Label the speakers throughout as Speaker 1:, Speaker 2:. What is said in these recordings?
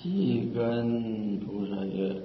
Speaker 1: 一根菩萨曰：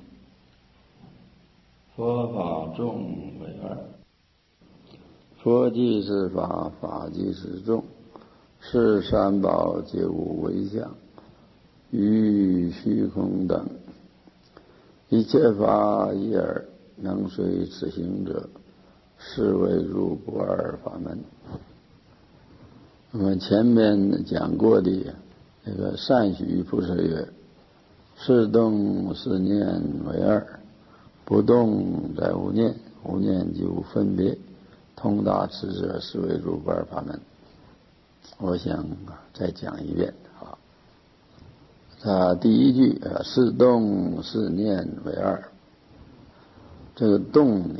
Speaker 1: 佛法众为二，佛即是法，法即是众，是三宝皆无为相，于虚空等，一切法一耳，能随此行者，是为入不二法门。我们前面讲过的这个善许菩萨曰：是动是念为二，不动则无念，无念即无分别，通达此者，是为入不二法门。我想再讲一遍啊。他第一句是动是念为二，这个动呢，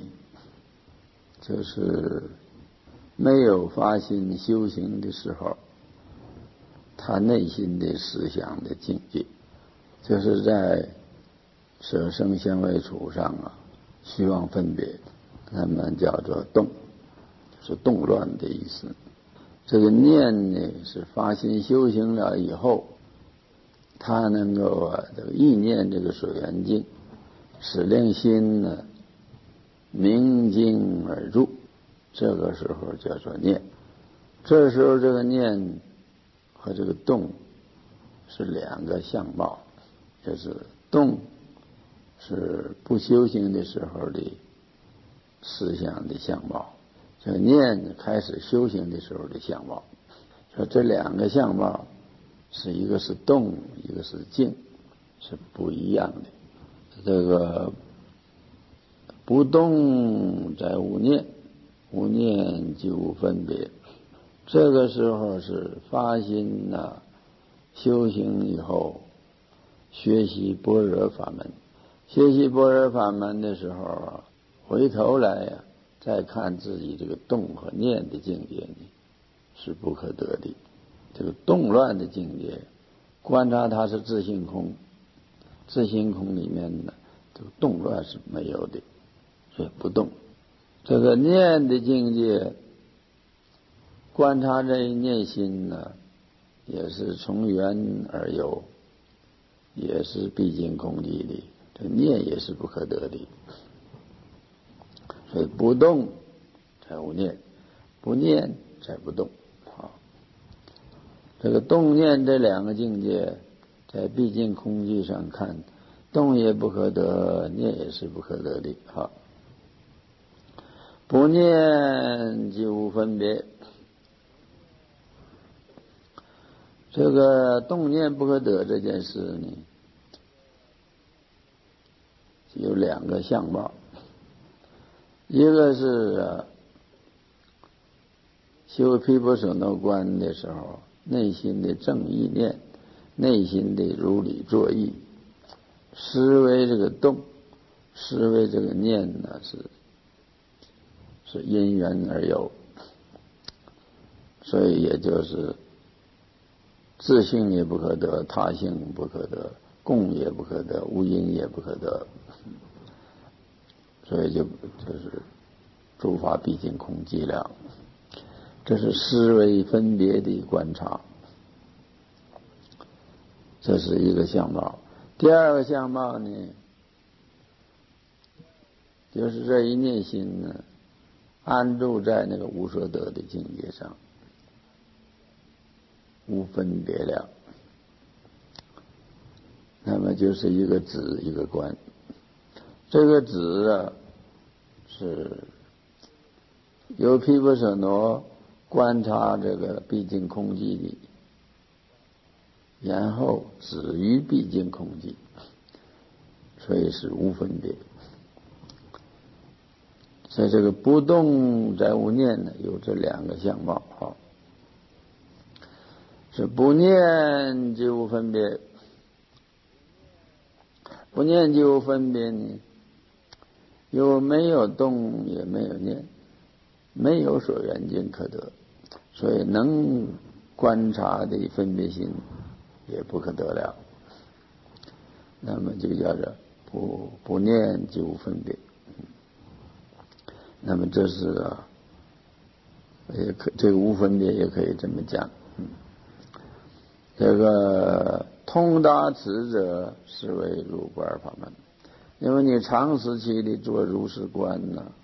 Speaker 1: 就是没有发心修行的时候，他内心的思想的境界，就是在舍生相位处上虚妄分别，那么叫做动，是动乱的意思。这个念呢，是发心修行了以后，他能够这个意念这个水源境，使令心呢明镜而入，这个时候叫做念。这时候这个念和这个动是两个相貌，就是动是不修行的时候的思想的相貌，这个念开始修行的时候的相貌。说这两个相貌是一个是动，一个是静，是不一样的。这个不动则无念，无念即无分别。这个时候是发心修行以后学习般若法门，学习般若法门的时候回头来再看自己这个动和念的境界呢，是不可得的。这个动乱的境界，观察它是自性空，自性空里面呢，这个动乱是没有的，所以不动。这个念的境界，观察这一念心呢，也是从缘而有，也是毕竟空寂的，这念也是不可得的。所以不动才无念，不念才不动。这个动念这两个境界，在毕竟空寂上看，动也不可得，念也是不可得的。好，不念即无分别。这个动念不可得这件事呢，有两个相貌，一个是修毗婆舍那观的时候，内心的正意念，内心的如理作意，思维这个动，思维这个念呢，是因缘而有，所以也就是自性也不可得，他性不可得，共也不可得，无因也不可得，所以就是诸法毕竟空寂了。这是思维分别的观察，这是一个相貌。第二个相貌呢，就是这一念心呢，安住在那个无所得的境界上，无分别了，那么就是一个止一个观。这个止是由毗婆舍那观察这个毕竟空寂的，然后止于毕竟空寂，所以是无分别。所以这个不动则无念呢，有这两个相貌是不念即无分别。不念即无分别呢，又没有动也没有念，没有所缘境可得，所以能观察的分别心也不可得了。那么就叫做不念即无分别。那么这是这个无分别也可以这么讲。这个通达此者，是为入不二法门。因为你长时期的做如是观呢，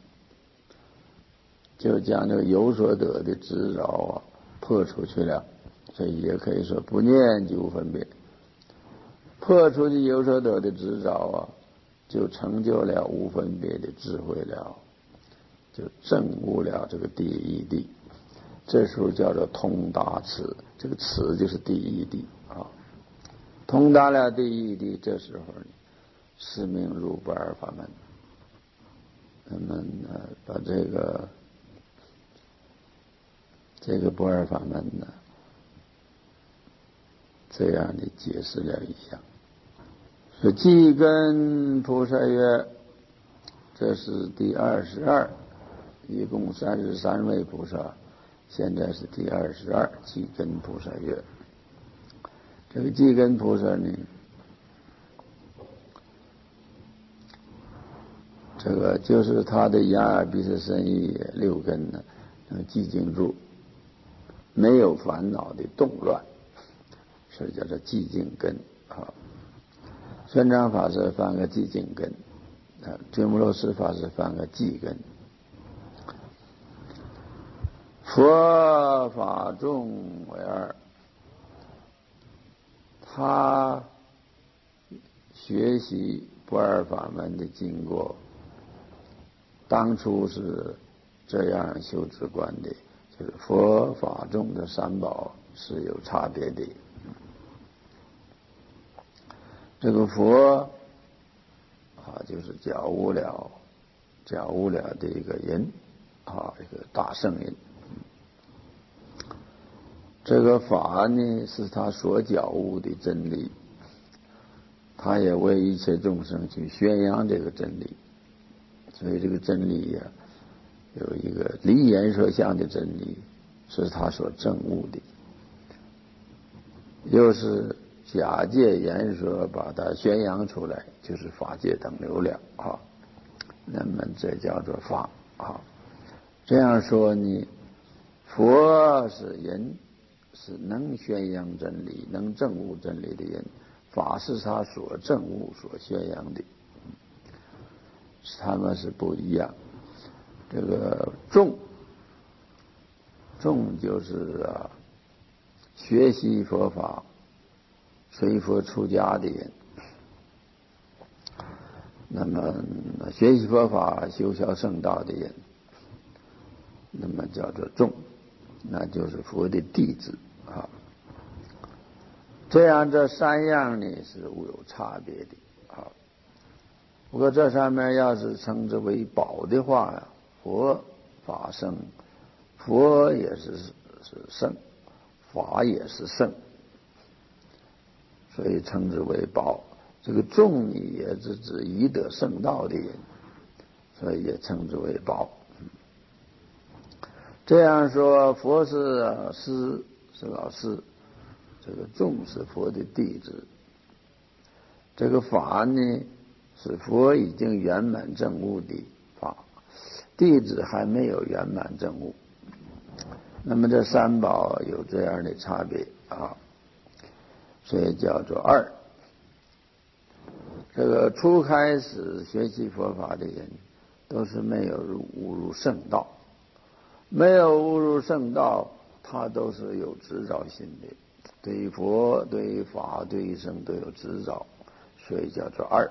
Speaker 1: 就将这个有所得的执着破出去了，所以也可以说不念就无分别。破出去有所得的执着就成就了无分别的智慧了，就证悟了这个第一谛。这时候叫做通达此，这个此就是第一谛通达了第一谛，这时候是名入不二法门。那么把这个不二法门呢，这样的解释了一下。说寂根菩萨曰，这是第22，一共33位菩萨，现在是第22。寂根菩萨曰，这个寂根菩萨呢，这个就是他的眼耳鼻舌身意6根呢，寂静住，没有烦恼的动乱，所以叫做寂静根玄奘法师翻个寂静根，鸠摩罗什法师翻个寂根。佛法众为二，他学习不二法门的经过，当初是这样修止观的，就是佛法众的三宝是有差别的。这个佛就是觉悟了的一个人一个大圣人。这个法呢，是他所觉悟的真理，他也为一切众生去宣扬这个真理。所以这个真理有一个离言说相的真理，是他所证悟的，又是假借言说把它宣扬出来，就是法界等流了那么这叫做法这样说呢，佛是人，是能宣扬真理、能证悟真理的人；法是他所证悟、所宣扬的，他们是不一样。这个众就是学习佛法、随佛出家的人。那么学习佛法、修学圣道的人，那么叫做众，那就是佛的弟子这样这3样呢是无有差别的不过这上面要是称之为宝的话佛法圣，佛也是圣，法也是圣，所以称之为宝。这个众也是指已得圣道的人，所以也称之为宝。这样说，佛是师，是老师，这个众是佛的弟子，这个法呢是佛已经圆满证悟的法，弟子还没有圆满证悟。那么这三宝有这样的差别所以叫做二。这个初开始学习佛法的人，都是没有悟入圣道，没有悟入圣道，他都是有执着心的，对于佛、对于法、对于圣都有执着，所以叫做二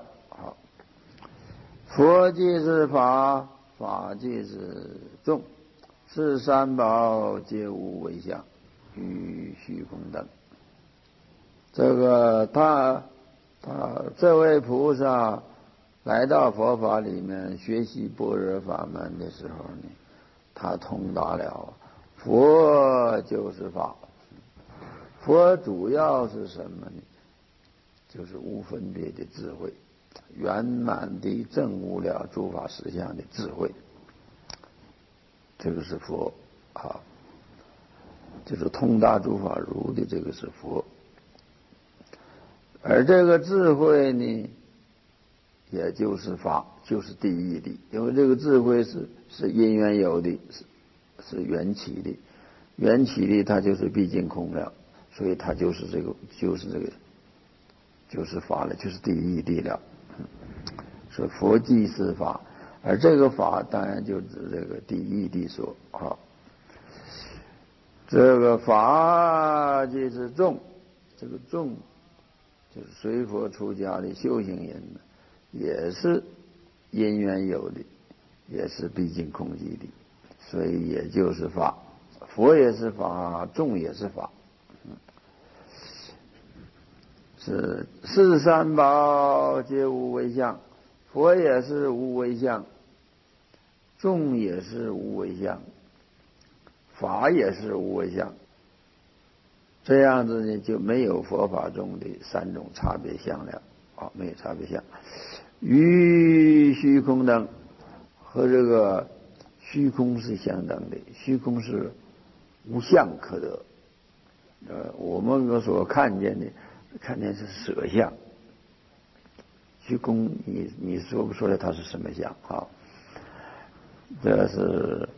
Speaker 1: 佛即是法，法即是众，是三宝皆无为相，与虚空等。这个他这位菩萨来到佛法里面学习般若法门的时候呢，他通达了佛就是法。佛主要是什么呢？就是无分别的智慧，圆满地证悟了诸法实相的智慧，这个是佛就是通达诸法如的，这个是佛。而这个智慧呢，也就是法，就是第一谛。因为这个智慧是因缘有的，是缘起的，缘起的它就是毕竟空了，所以它就是这个就是法了，就是第一义谛了。所以佛即是法，而这个法当然就指这个第一义谛说啊。这个法即是众，这个众就是随佛出家的修行人，也是因缘有的，也是毕竟空寂的，所以也就是法。佛也是法，众也是法。是四三宝皆无为相，佛也是无为相，众也是无为相，法也是无为相。这样子呢，就没有佛法中的三种差别相了啊，没有差别相。与虚空等和这个虚空是相等的，虚空是无相可得。我们所看见的，看见是色相，虚空你说不出来它是什么相啊？这是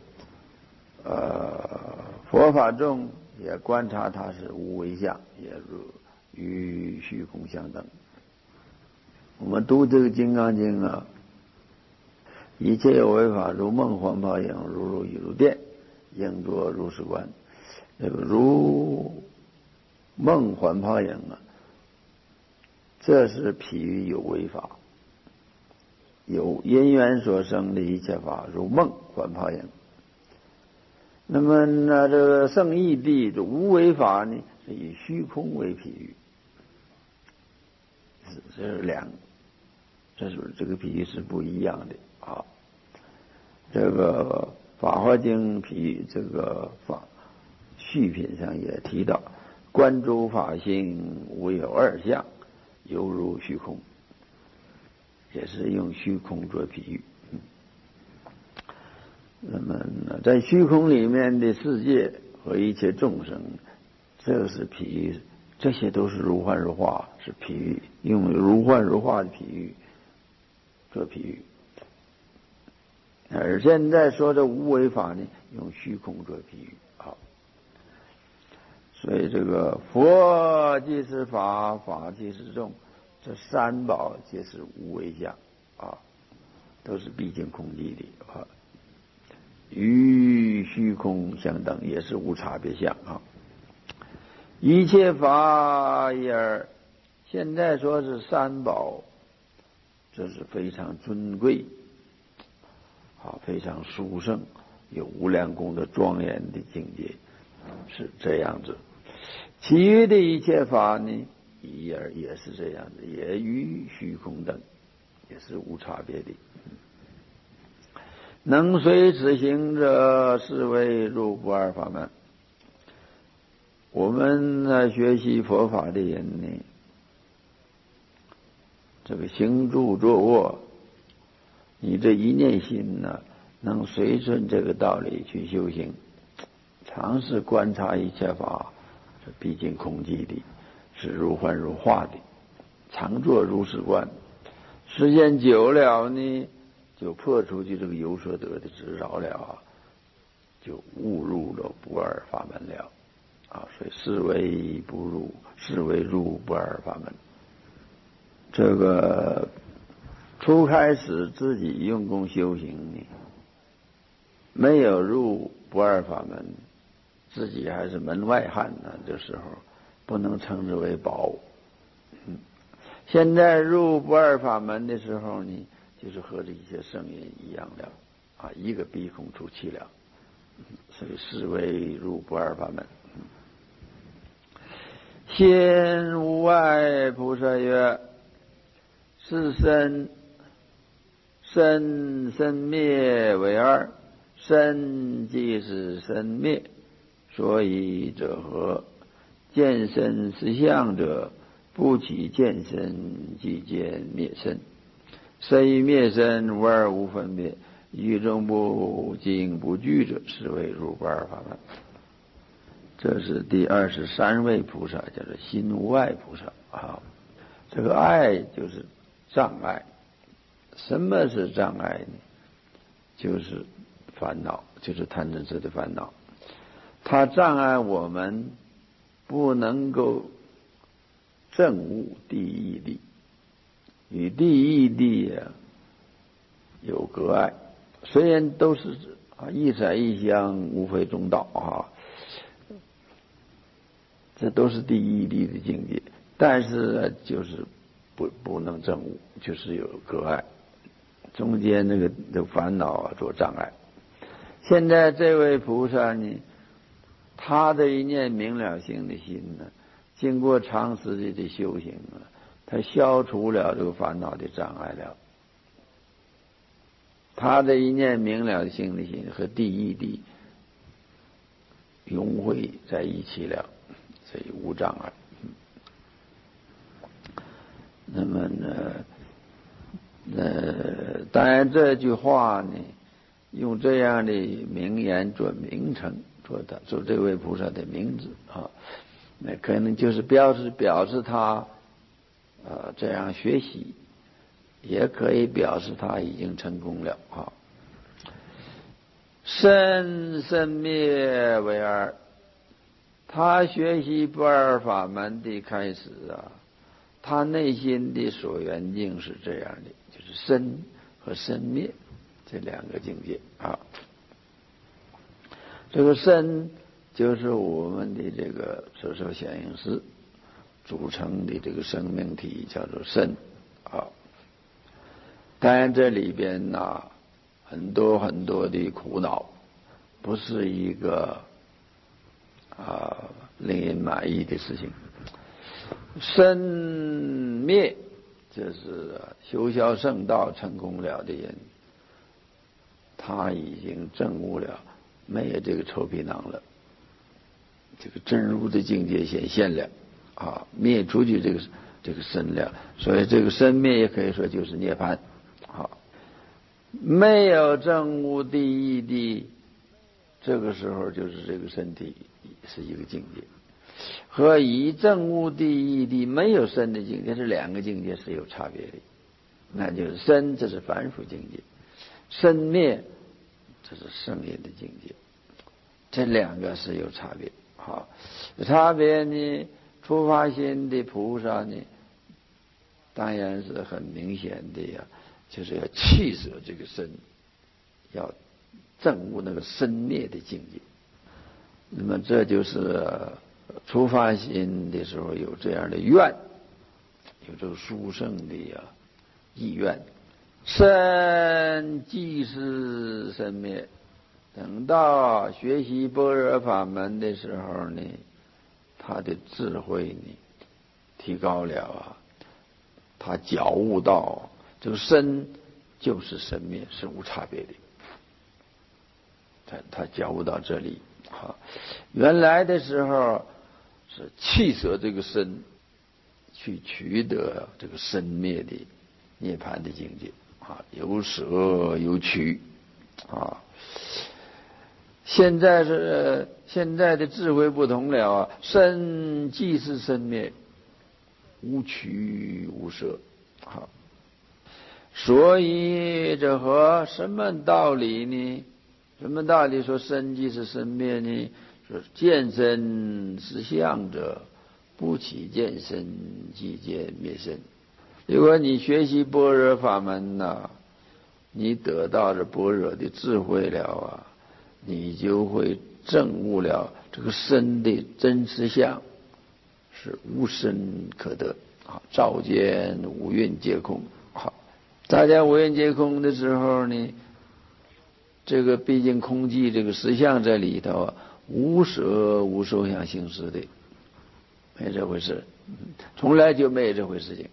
Speaker 1: 佛法中也观察它是无为相，也与虚空相等。我们读这个《金刚经》啊，一切有为法，如梦幻泡影，如露亦如电，应作如是观。这个如梦幻泡影啊，这是譬喻有为法，有因缘所生的一切法，如梦幻泡影。那么呢，这个圣义谛的无为法呢，是以虚空为譬喻，这是这个譬喻是不一样的啊。这个《法华经》譬喻这个序品上也提到，观诸法性无有二相，犹如虚空，也是用虚空做譬喻。那么在虚空里面的世界和一切众生，这是譬喻，这些都是如幻如化，是譬喻，用如幻如化的譬喻做譬喻。而现在说的无为法呢，用虚空做譬喻啊。所以这个佛即是法，法即是众，这三宝皆是无为相啊，都是毕竟空寂的啊。与虚空相等，也是无差别相啊。一切法也，现在说是三宝，这是非常尊贵啊，非常殊胜，有无量功德庄严的境界，是这样子。其余的一切法呢，也是这样的，也与虚空等，也是无差别的。能随此行者，是为入不二法门。我们学习佛法的人呢，这个行住坐卧，你这一念心呢，能随顺这个道理去修行，尝试观察一切法，是毕竟空寂的，是如幻如化的，常做如是观，时间久了呢，就破除去这个有所得的执着了啊，就误入了不二法门了啊，所以是为入不二法门。这个初开始自己用功修行呢，没有入不二法门，自己还是门外汉呢，这时候不能称之为宝。现在入不二法门的时候呢，就是和这些圣人一样了啊，一个鼻孔出气了，所以是为入不二法门。先无外菩萨曰：是身灭为二，身即是身灭，所以者何？见身是相者，不起见身，即见灭身。身与灭身无二无分别，与众不惊不惧者，是为入不二法门。这是第23位菩萨，叫做心无碍菩萨啊。这个爱就是障碍。什么是障碍呢？就是烦恼，就是贪嗔痴的烦恼。它障碍我们不能够正悟第一力，与第一力有隔碍。虽然都是一色一香，无非中道这都是第一力的境界，但是就是不能正悟，就是有隔碍，中间那个烦恼做障碍。现在这位菩萨呢，他的一念明了性的心呢，经过长时的修行他消除了这个烦恼的障碍了。他的一念明了性的心和第一力融汇在一起了，所以无障碍。那么当然这句话呢，用这样的名言做名称，做这位菩萨的名字那可能就是表示他这样学习，也可以表示他已经成功了生灭为二，他学习不二法门的开始他内心的所缘境是这样的，就是生和生灭这两个境界这个生就是我们的这个色受想行识组成的这个生命体，叫做生当然这里边很多很多的苦恼，不是一个令人满意的事情。生灭就是修销圣道成功了的人，他已经证悟了，没有这个臭皮囊了，这个真如的境界显现了灭出去这个身了，所以这个生灭也可以说就是涅槃没有证悟第一的，这个时候就是这个身体是一个境界，和以证悟第一的没有身的境界，这两个境界是有差别的。那就是身，这是凡夫境界；生灭，这是圣人的境界。这两个是有差别差别呢，出发心的菩萨呢，当然是很明显的就是要弃舍这个身，要证悟那个生灭的境界。那么这就是出发心的时候有这样的愿，有这个殊胜的意愿。身即是生灭，等到学习般若法门的时候呢，他的智慧呢提高了他觉悟到这个身就是生灭，是无差别的。他觉悟到这里原来的时候是弃舍这个身，去取得这个生灭的涅槃的境界有舍有取现在的智慧不同了身即是生灭，无取无舍所以这和什么道理呢？什么道理说身即是生灭呢？说见身是相者，不起见身即见灭身。如果你学习般若法门你得到了般若的智慧了你就会证悟了这个身的真实相是无身可得照见五蕴皆空大家五蕴皆空的时候呢，这个毕竟空寂这个实相在里头无舍无受想行识的，没这回事，从来就没有这回事情。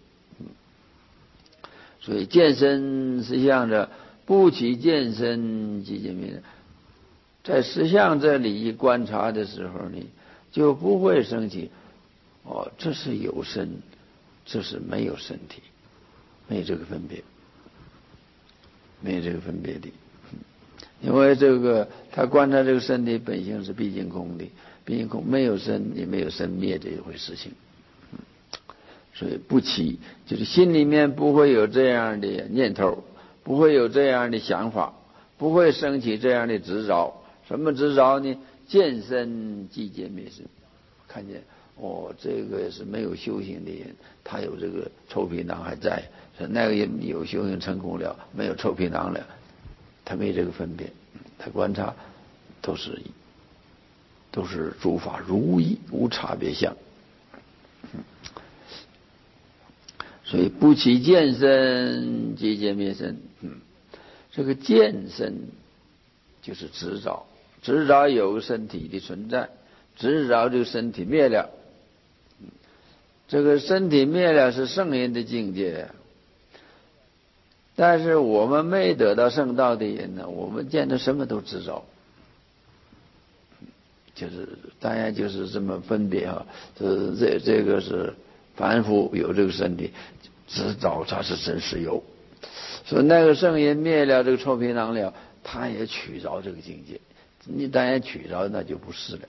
Speaker 1: 所以见身实相者，不起见身即见灭身。在实相这里一观察的时候呢，就不会升起这是有身，这是没有身体，没有这个分别，没有这个分别的。因为这个他观察这个身体本性是毕竟空的，毕竟空没有生也没有生灭这一回事情所以不起就是心里面不会有这样的念头，不会有这样的想法，不会升起这样的执着。什么执着呢？见身即见灭身，看见这个是没有修行的人，他有这个臭皮囊还在，那个人有修行成功了，没有臭皮囊了，他没这个分别，他观察都是诸法如一，无差别相。所以不起见身，即见灭身。这个见身就是执着，执着有个身体的存在，执着这个身体灭了。这个身体灭了是圣人的境界，但是我们没得到圣道的人呢，我们见到什么都执着，就是当然就是这么分别哈。这个是凡夫有这个身体，执着它是真实有。所以那个圣人灭了这个臭皮囊了，他也取着这个境界。你当然取着，那就不是了。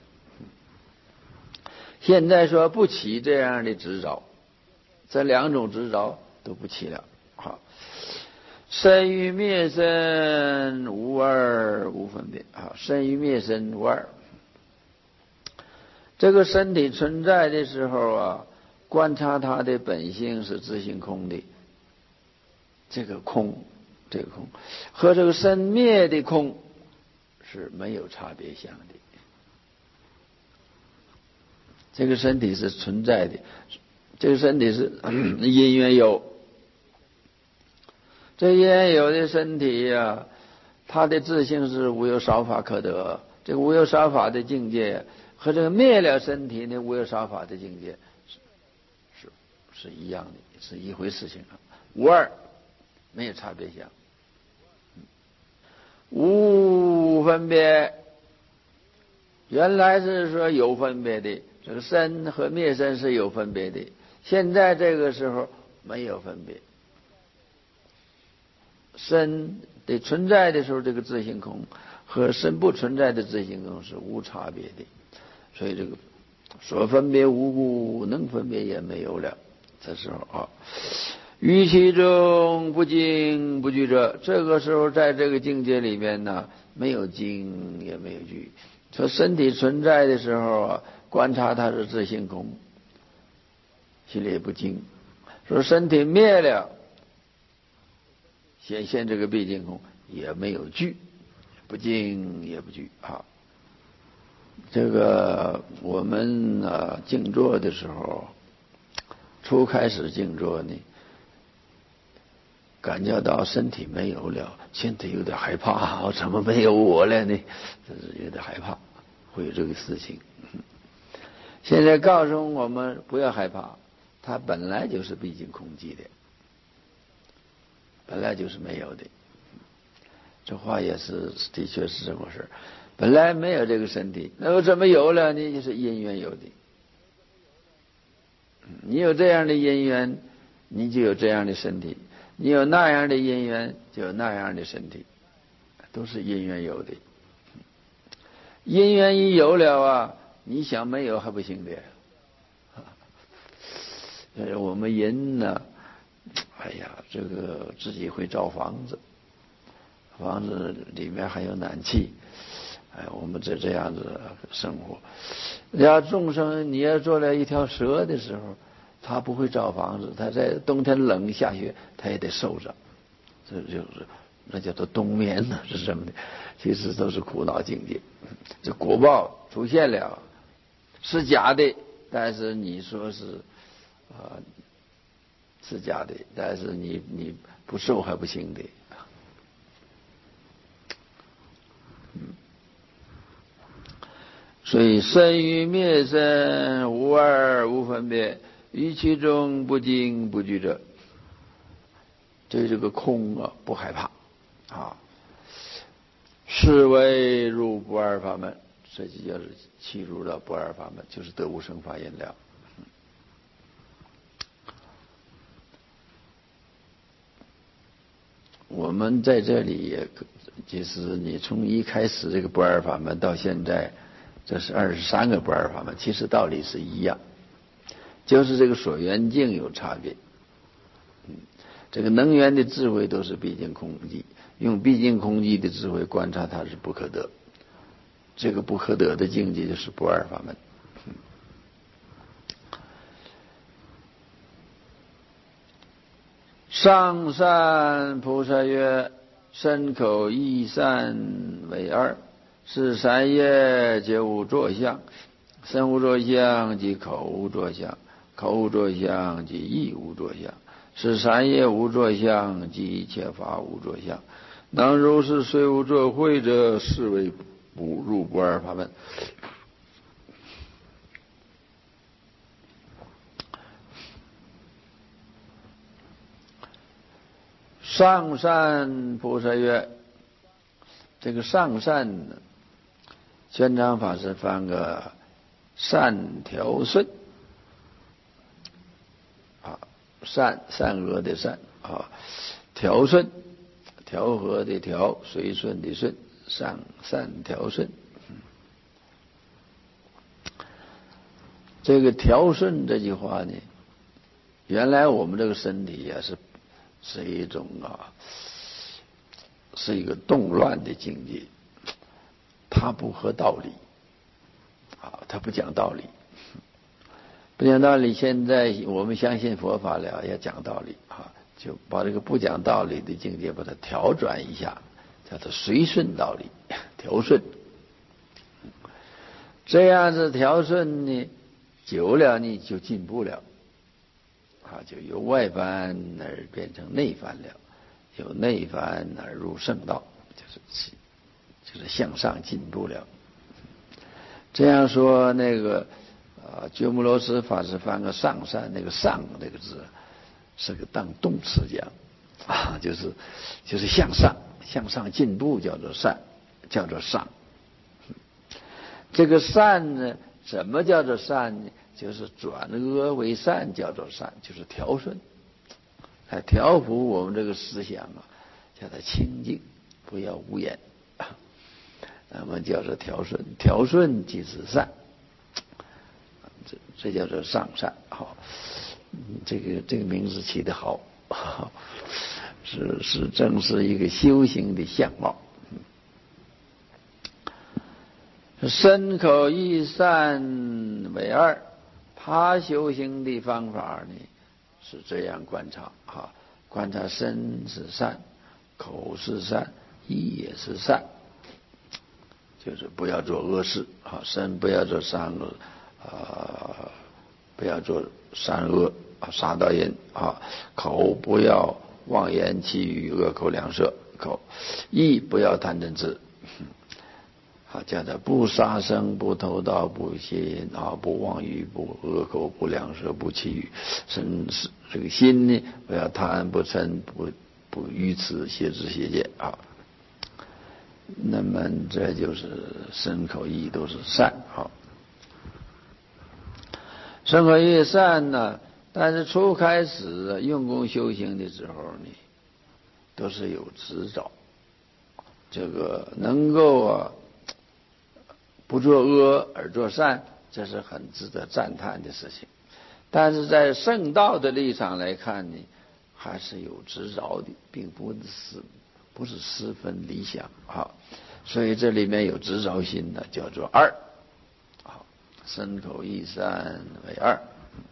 Speaker 1: 现在说不起这样的执着，这两种执着都不起了。好，身与灭身无二无分别。好，身与灭身无二。这个身体存在的时候啊，观察它的本性是自性空的，这个空和这个身灭的空是没有差别相的。这个身体是存在的，这个身体是因缘有，这因缘有的身体呀，它的自性是无有少法可得。这个无有少法的境界和这个灭了身体的无有少法的境界是一样的，是一回事情啊，无二，没有差别相，无分别。原来是说有分别的，这个身和灭身是有分别的，现在这个时候没有分别。身的存在的时候，这个自性空和身不存在的自性空是无差别的，所以这个所分别无故，能分别也没有了。这时候啊，于其中不惊不惧者，这个时候在这个境界里面呢，没有惊也没有惧。说身体存在的时候啊，观察它是自性空，心里也不惊。说身体灭了，显现这个毕竟空，也没有惧，不惊也不惧啊。这个我们静坐的时候，初开始静坐呢，感觉到身体没有了，身体有点害怕，我怎么没有我了呢？这是有点害怕，会有这个事情。现在告诉我们不要害怕，它本来就是毕竟空寂的，本来就是没有的。这话也是的确是这么回事，本来没有这个身体，那我怎么有了呢？就是因缘有的。你有这样的因缘，你就有这样的身体；你有那样的因缘，就有那样的身体，都是因缘有的。因缘一有了啊，你想没有还不行的。我们人呢，哎呀，这个自己会造房子，房子里面还有暖气，我们这样子生活。要众生，你要做了一条蛇的时候，他不会造房子，他在冬天冷下雪，他也得受着，这就是那叫做冬眠呢，是什么的？其实都是苦恼境界。这果报出现了，是假的，但是你说是是假的，但是你不受还不行的。所以身与灭身无二无分别，于其中不惊不惧者，对这个空啊不害怕啊，是为入不二法门。这就叫是契入了不二法门，就是得无生法忍了。我们在这里也就是你从一开始这个不二法门到现在，这是23个不二法门，其实道理是一样，就是这个所缘境有差别。这个能缘的智慧都是毕竟空寂，用毕竟空寂的智慧观察它是不可得，这个不可得的境界就是不二法门。 上善菩萨曰：身口意善为二，是三业皆无作相。身无作相，即口无作相；口无作相，即意无作相。是三业无作相，即一切法无作相。能如是虽无作慧者，是为不入不二法门。上善菩萨曰：这个上善呢，玄奘法师翻个善调顺啊，善恶的善啊，调顺调和的调，随顺的顺，善调顺。这个调顺这句话呢，原来我们这个身体啊是一种是一个动乱的境界，它不合道理啊，它不讲道理，不讲道理。现在我们相信佛法了，要讲道理啊，就把这个不讲道理的境界把它调转一下，叫做随顺道理，调顺。这样子调顺呢，久了你就进步了啊，就由外翻而变成内翻了，由内翻而入圣道，就是向上进步了。这样说，那个鸠摩罗什法师翻个上善，那个上这个字是个当动词讲啊，就是向上进步，叫做善，叫做上。这个善呢，什么叫做善呢？就是转恶为善，叫做善，就是调顺，调伏我们这个思想啊，叫它清净，不要无言。那么叫做调顺，调顺即是善，这叫做上善。好，这个名字起得好，正是一个修行的相貌。身口意善为二，他修行的方法呢是这样观察啊，观察身是善，口是善，意也是善，就是不要做恶事啊，身不要做善恶不要做善恶啊，杀盗淫啊，口不要妄言绮语，恶口两舌，意不要贪嗔痴。叫他不杀生，不偷盗，不邪淫啊，不妄语，不恶口，不两舌，不绮语。这个心呢，不要贪，不嗔，不愚痴，邪知邪见啊。那么这就是身口意都是善啊。身口意善呢，但是初开始用功修行的时候呢，都是有执照，这个能够不做恶而做善，这是很值得赞叹的事情。但是在圣道的立场来看呢，还是有执着的，并不是十分理想啊。所以这里面有执着心呢，叫做二啊，身口意善为二。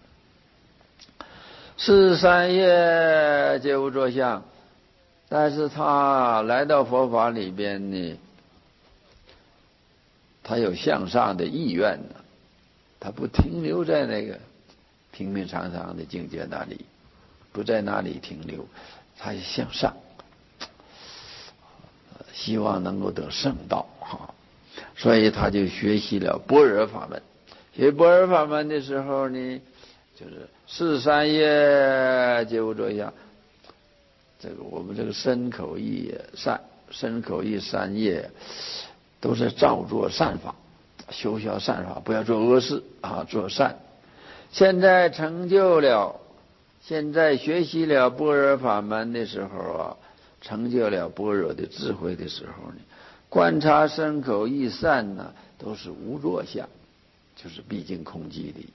Speaker 1: 是三业皆无作相，但是他来到佛法里边呢，他有向上的意愿呢，他不停留在那个平平常常的境界那里，不在那里停留，他向上，希望能够得圣道啊，所以他就学习了般若法门。学般若法门的时候呢，就是是三业皆无作相，这个我们这个身口意善，身口意三业都是照做善法，修效善法，不要做恶事啊，做善。现在现在学习了般若法门的时候啊，成就了般若的智慧的时候呢，观察身口意善呢，都是无作相，就是毕竟空寂的。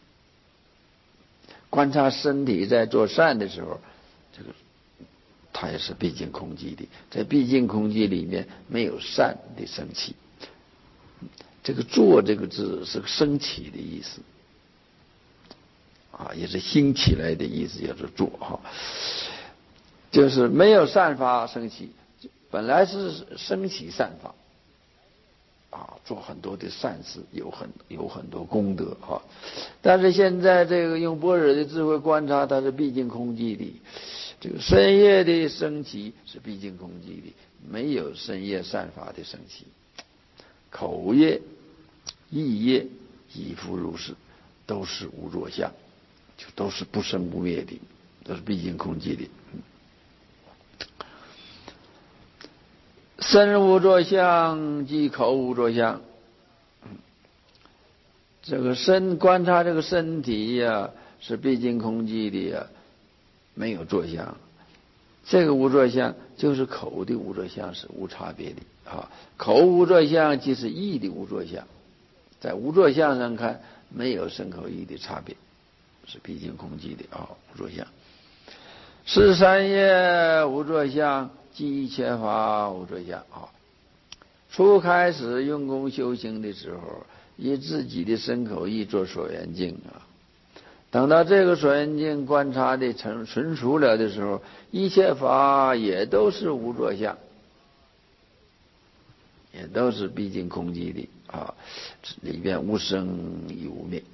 Speaker 1: 观察身体在做善的时候，这个它也是毕竟空寂的，在毕竟空寂里面没有善的升起。这个做这个字是个升起的意思啊，也是兴起来的意思，叫做做哈。 就是没有善法生起，本来是生起善法做很多的善事，有很多功德但是现在这个用般若的智慧观察，它是毕竟空寂的，这个深业的升起是毕竟空寂的，没有深业善法的升起。口业、意业亦复如是，都是无着相，就都是不生不灭的，都是毕竟空寂的。身无着相，即口无着相。这个身观察这个身体是毕竟空寂的没有着相。这个无着相就是口的无着相是无差别的口无着相即是意的无着相，在无着相上看没有身口意的差别，是毕竟空寂的无着相。是三业无着相，即一切法无着相初开始用功修行的时候，以自己的身口意做所缘境等到这个所缘境观察的纯熟了的时候，一切法也都是无着相，也都是毕竟空寂的里边无生亦无灭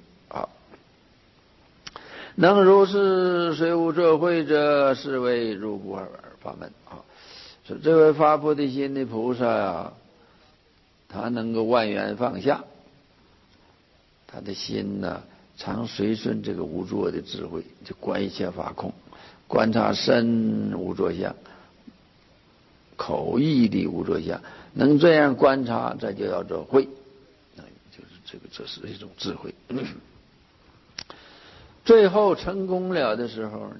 Speaker 1: 能如是虽无着慧者，是为入不二法门说这位发菩提心的菩萨他能够万缘放下，他的心常随顺这个无着的智慧，就观一切法空，观察身无着相，口意的无着相，能这样观察，这就叫做慧，就是这是一种智慧。最后成功了的时候呢，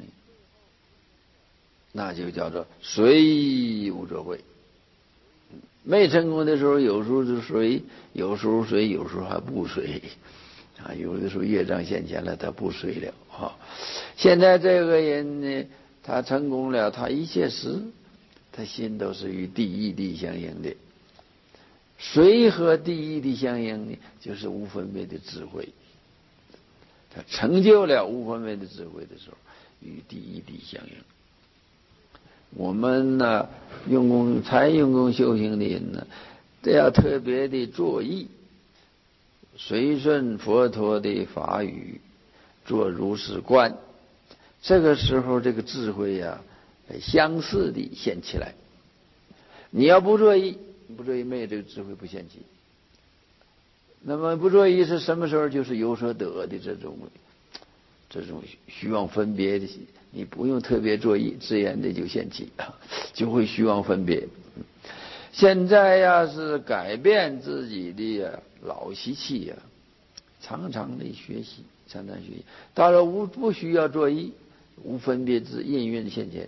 Speaker 1: 那就叫做随无着慧。没成功的时候，有时候就随，有时候随，有时候还不随有的时候业障现前了，他不随了现在这个人呢，他成功了，他一切时他心都是与第一地相应的。随和第一地相应呢，就是无分别的智慧。他成就了无分别的智慧的时候，与第一地相应。我们用功修行的人都要特别的注意，随顺佛陀的法语，做如是观。这个时候，这个智慧相似的现起来。你要不注意，没有这个智慧不现起。那么不注意是什么时候？就是有所得的这种虚妄分别的，你不用特别注意，自然的就现起就会虚妄分别。现在是改变自己的老习气常常的学习，到了不需要注意，无分别之应运现前，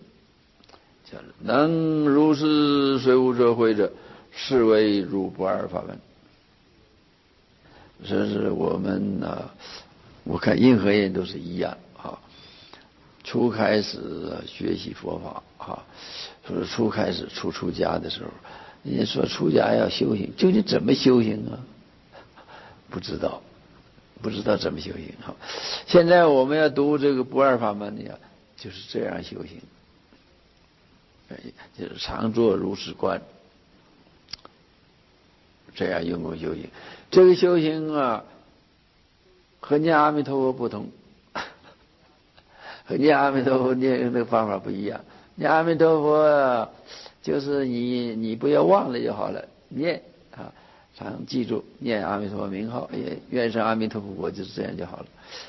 Speaker 1: 能如是随无着慧者，是为入不二法门。这是我们我看任何人都是一样初开始学习佛法说初开始出家的时候，人家说出家要修行，究竟怎么修行不知道怎么修行现在我们要读这个不二法门就是这样修行，就是常做如是观，这样用功修行。这个修行和念阿弥陀佛不同，和念阿弥陀佛念的方法不一样。念阿弥陀佛就是你不要忘了就好了，念常记住念阿弥陀佛名号，也愿生阿弥陀佛国，就是这样就好了。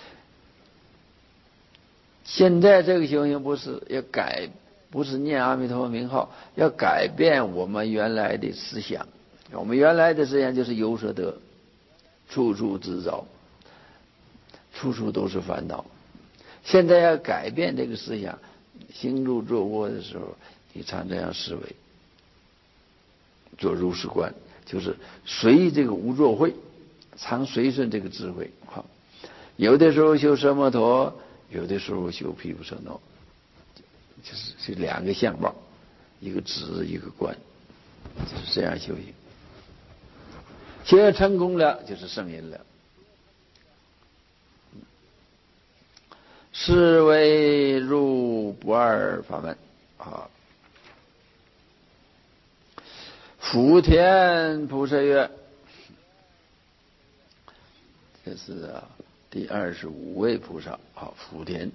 Speaker 1: 现在这个修行不是不是念阿弥陀佛名号，要改变我们原来的思想。我们原来的思想就是有所得，处处自扰，处处都是烦恼。现在要改变这个思想，行住坐卧的时候，你常这样思维，做如是观，就是随这个无作慧，常随顺这个智慧有的时候修奢摩陀，有的时候修毗卢舍那，就是两个相貌，一个直一个观，就是这样修行。现在成功了，就是圣人了。是为入不二法门啊。福田菩萨曰，这是第25位菩萨啊，福田。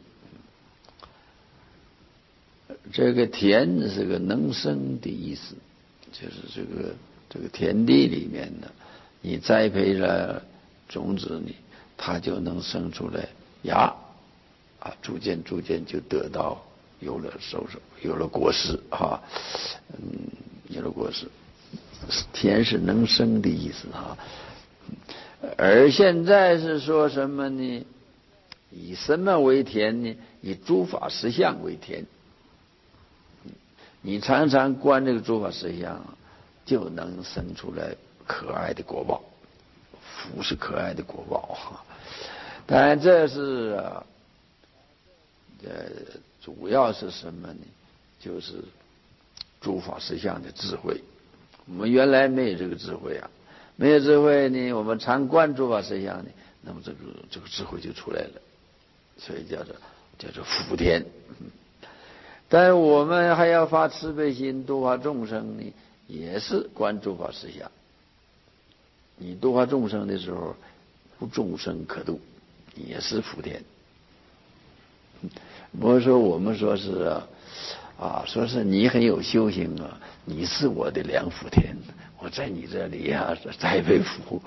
Speaker 1: 这个田是个能生的意思，就是这个田地里面呢，你栽培了种子呢，它就能生出来芽啊，逐渐就得到有了收成，有了果实啊，有了果实。田是能生的意思啊，而现在是说什么呢？以什么为田呢？以诸法实相为田。你常常观这个诸法实相，就能生出来可爱的果报。福是可爱的果报啊，当然这是主要是什么呢？就是诸法实相的智慧。我们原来没有这个智慧啊，没有智慧呢，我们常观诸法实相呢，那么这个智慧就出来了，所以叫做福田。但我们还要发慈悲心，度化众生呢，也是观诸法实相。你度化众生的时候，无众生可度，也是福田。不是说我们说是说是你很有修行啊，你是我的良福田，我在你这里栽培福，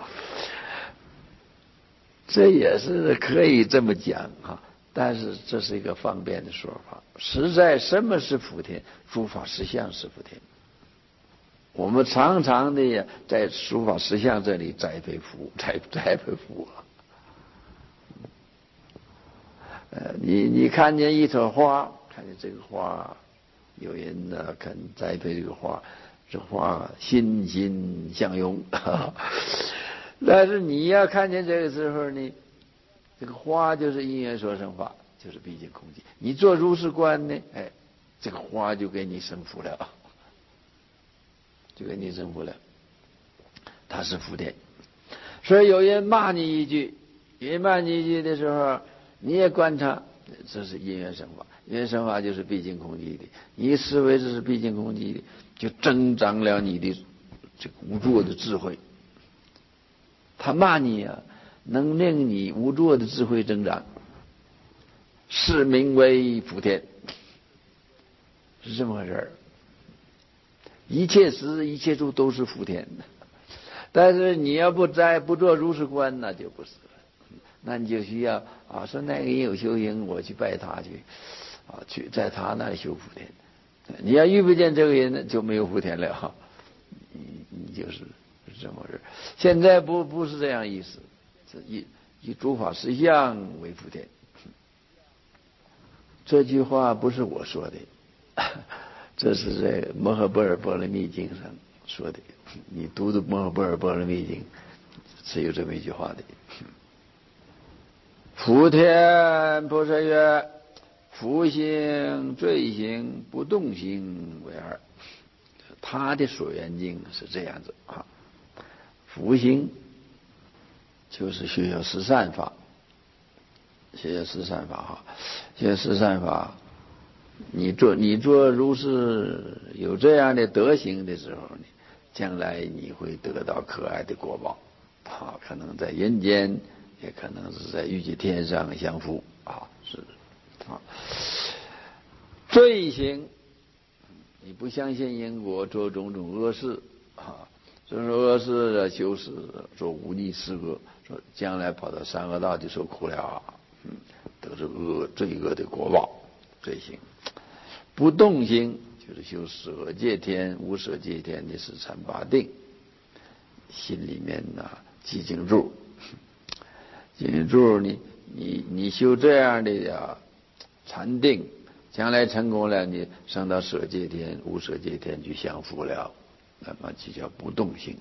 Speaker 1: 这也是可以这么讲啊。但是这是一个方便的说法。实在什么是福田？诸法实相是福田。我们常常的在诸法实相这里栽培福，栽培福。你看见一朵花，看见这个花，有人呢肯栽培这个花，这花欣欣向荣。但是你要看见这个时候呢，这个花就是因缘所生法，就是毕竟空寂。你做如是观呢，这个花就给你生福了，就给你生福了，它是福田。所以有人骂你一句，的时候，你也观察，这是因缘生法。因缘生法就是毕竟空寂的，你思维这是毕竟空寂的，就增长了你的这个无著的智慧。他骂你能令你无著的智慧增长，是名为福田，是这么回事。一切时一切处都是福田，但是你要不做如是观，那就不是了。那你就需要说那个人有修行，我去拜他去在他那里修福田。你要遇不见这个人，就没有福田了。你就是这么回事。现在不是这样意思，是以诸法实相为福田。这句话不是我说的，这是在《摩诃般若波罗蜜经》上说的。你读的《摩诃般若波罗蜜经》是有这么一句话的。福田菩萨曰：福行、罪行、不动行为二。他的所缘境是这样子啊。福行就是学习十善法，学习十善法学习十善法。你做如是有这样的德行的时候呢，将来你会得到可爱的果报可能在人间，也可能是在欲界天上享福是罪行，你不相信因果，做种种恶事这种恶事修饰做忤逆施恶，说将来跑到三恶道就受苦了得着罪恶的果报。罪行。不动行就是修舍戒天、无舍戒天的是禅八定，心里面寂静住，寂静住你修这样的禅定，将来成功了，你升到舍戒天、无舍戒天去享福了，那么就叫不动行。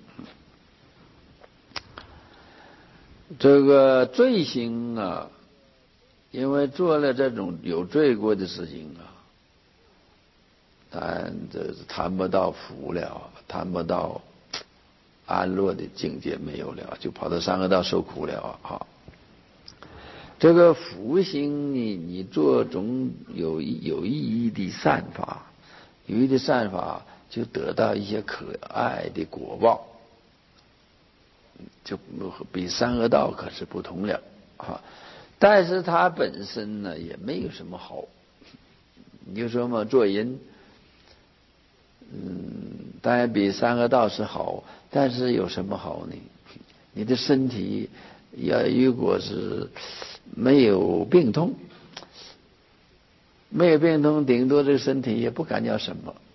Speaker 1: 这个罪行因为做了这种有罪过的事情但这是谈不到福了，谈不到安乐的境界没有了，就跑到三恶道受苦了这个福行你做种有意义的善法， 有益的善法，就得到一些可爱的果报，就比三恶道可是不同了啊。但是它本身呢也没有什么好，你就说嘛，做人，当然比三恶道是好，但是有什么好呢？你的身体如果是没有病痛，顶多这个身体也不感觉什么，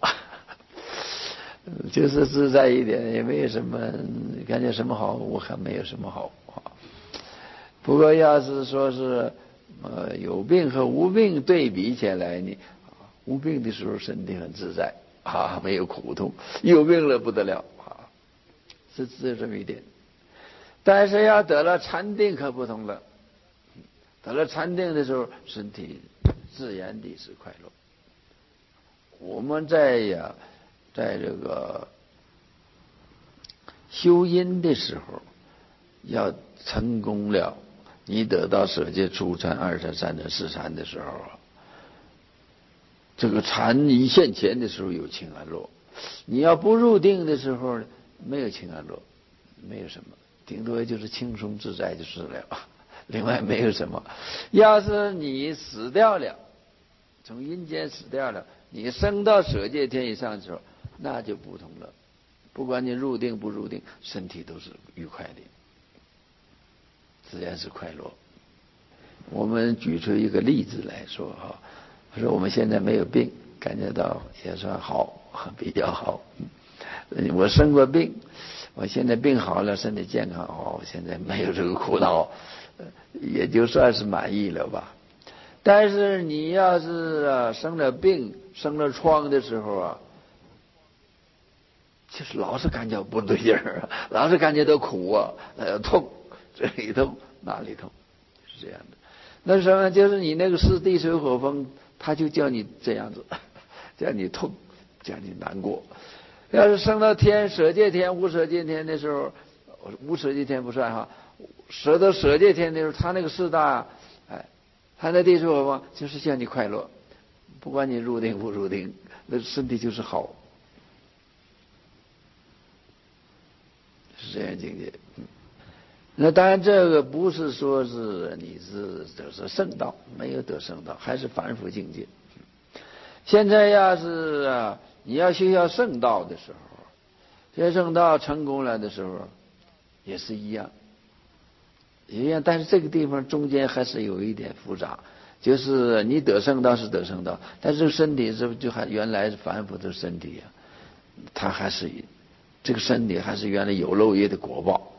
Speaker 1: 就是自在一点，也没有什么感觉什么好，我看没有什么好啊。不过要是说是有病和无病对比起来呢，无病的时候身体很自在啊，没有苦痛；有病了不得了啊，是这么一点。但是要得了禅定可不同了，得了禅定的时候，身体自然地是快乐。我们在这个修因的时候，要成功了，你得到舍戒、初禅、二禅、三禅、四禅的时候啊，这个禅一现前的时候有清安乐，你要不入定的时候没有清安乐，没有什么，顶多就是轻松自在就是了，另外没有什么。要是你死掉了，从阴间死掉了，你升到舍戒天以上的时候，那就不同了。不管你入定不入定，身体都是愉快的，自然是快乐。我们举出一个例子来说哈，说我们现在没有病，感觉到也算好，比较好。我生过病，我现在病好了，身体健康好，现在没有这个苦恼，也就算是满意了吧。但是你要是生了病、生了疮的时候啊，就是老是感觉不对劲儿，老是感觉到苦啊，痛，这里痛哪里痛，是这样的。那什么，就是你那个是地水火风，他就叫你这样子，叫你痛，叫你难过。要是升到天舍戒天、无舍戒天的时候，无舍戒天不算哈，到舍戒天的时候，他那个四大，他那地水火风就是叫你快乐，不管你入定不入定，那身体就是好。是这样境界。那当然这个不是说是你是得是圣道，没有得圣道，还是凡夫境界。现在要是你要修圣道的时候，修圣道成功了的时候也是一样，但是这个地方中间还是有一点复杂，就是你得圣道是得圣道，但是身体是不是就还原来是凡夫的身体啊，它还是这个身体还是原来有漏业的果报。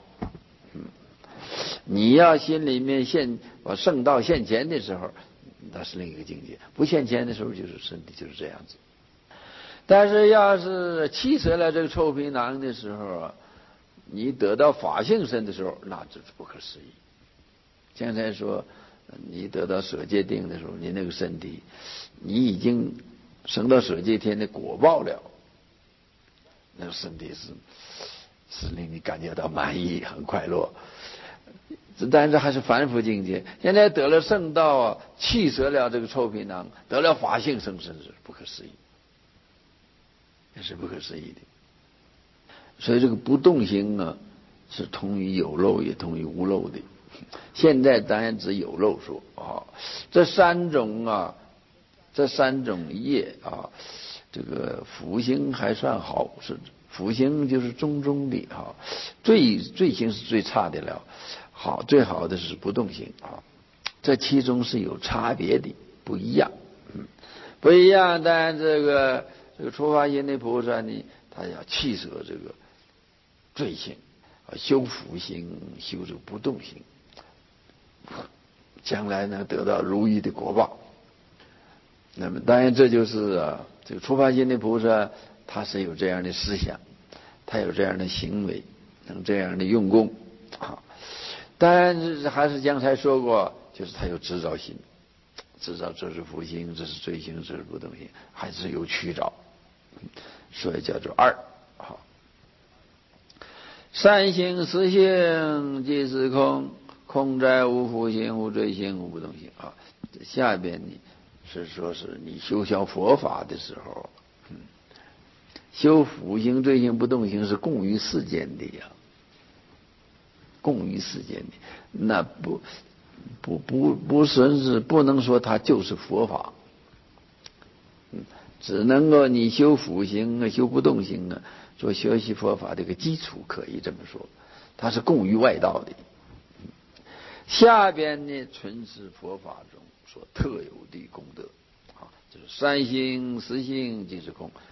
Speaker 1: 你要心里面圣道现前的时候，那是另一个境界；不现前的时候，就是身体就是这样子。但是要是弃舍了这个臭皮囊的时候，你得到法性身的时候，那这是不可思议。刚才说你得到舍戒定的时候，你那个身体，你已经升到舍戒天的果报了，那个身体是令你感觉到满意，很快乐。但是还是凡夫境界。现在得了圣道弃舍了这个臭皮囊，得了法性生身，是不可思议，也是不可思议的。所以这个不动心是通于有漏，也通于无漏的。现在当然只有漏说这三种业这个福星还算好，是福星就是中中的罪星是最差的了。最好的是不动心这其中是有差别的，不一样，不一样。但这个初发心的菩萨呢，他要弃舍这个罪性，修福心，修这个不动心，将来能得到如意的果报。那么当然这就是这个初发心的菩萨，他是有这样的思想，他有这样的行为，能这样的用功当然还是刚才说过，就是他有执着心，知道这是福心，这是罪行，这是不动心，还是有取着，所以叫做二。善行实性即是空，空在无福行、无罪行、无不动行下边呢是说是你修学佛法的时候， 修福行、追行、不动行是共于世间的呀，共于世间的，那不是不能说它就是佛法，只能够你修福行啊、修不动行啊，做学习佛法这个基础，可以这么说，它是共于外道的。下边呢，纯是佛法中所特有的功德，啊，就是三行、四行即是空，